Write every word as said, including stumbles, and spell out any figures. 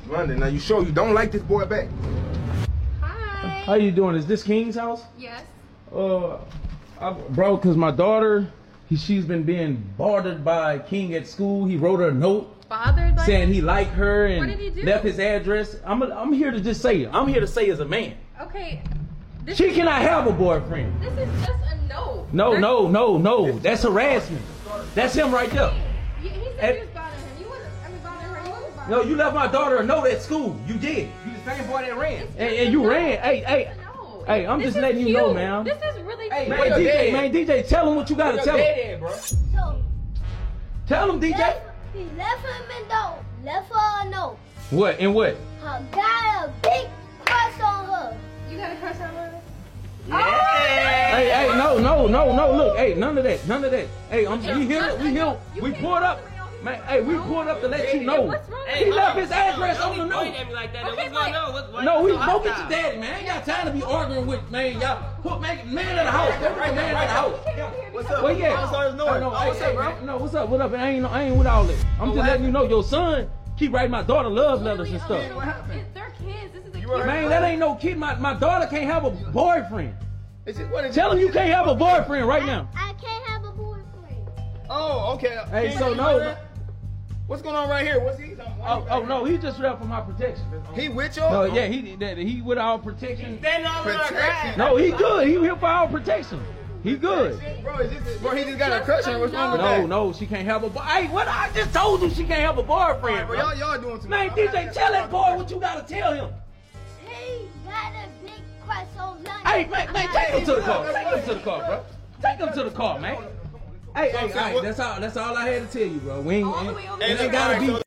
London, now you sure you don't like this boy back? Hi. How you doing? Is this King's house? Yes. Uh, I, bro, cause my daughter, he, she's been being bothered by King at school. He wrote her a note Bothered by saying him? he liked her and What did he do? left his address. I'm, I'm here to just say it. I'm here to say as a man. Okay. This She is, cannot have a boyfriend. This is just a no. No, There's- no, no, no. That's harassment. That's him right there. He, he said And- you was bothering him. You wasn't. I mean, bothering her. You wasn't bothering No, him. you left my daughter a note at school. You did. You the same boy that ran. It's And, just and a you no. ran. Hey, hey. It's a no. Hey, I'm This just is letting you know, cute. man. This is really Hey, cute. Man, Where your D J, dad? man, D J, tell him what you gotta Where tell your him. dad at, bro? So, Tell him, D J. left, he left him in though. Left her a note. What and what? Her got a big crush on her. You got a crush on her? Hey, hey, no, no, no, no. Look, hey, none of that, none of that. Hey, I'm, we here, we here, we pulled up, man. Hey, we pulled up to let you know. What's wrong with He you? left his address Don't on the be pointing note. at me like that. Okay, What's going but- on? What's, why No, you we so go get your hostile? daddy, man. I ain't got time to be arguing with, man. Y'all put man, man in the house. Go bring the man in the house. What's up? Well, yeah. What's up, No, no, oh, hey, what's hey, up, bro? man, no, what's up? What up? I ain't, I ain't with all that. I'm Oh, just what letting you know your son keep writing my daughter love letters and stuff. What happened? It's their kids. This is a You kid. heard Man, that ain't no kid. My, my daughter can't have a boyfriend. Is it, what is Tell it? him you can't have a boyfriend right now. I can't have a boyfriend. Oh, okay. Hey, King, so you no, know no. that? What's going on right here? What's he? Oh, oh no, he just left for my protection. He with you? No, yeah, he that he with our protection. Standing over our Protection. grass. No, he good. He here for our protection. He good. Bro, is this, bro, he just got a crush on her. What's wrong with No, that? no, she can't have a boy. Hey, what I just told you, she can't have a boyfriend, Bro, bro. y'all, y'all doing too Man, much. D J, tell that boy what you gotta tell him. He got a big crush on London. Hey, man, man, take him to the car. Take him to the car, bro. Take him to the car, man. Hey, hey, hey, that's all. That's all I had to tell you, bro. We ain't, All the way over it here. ain't gotta be.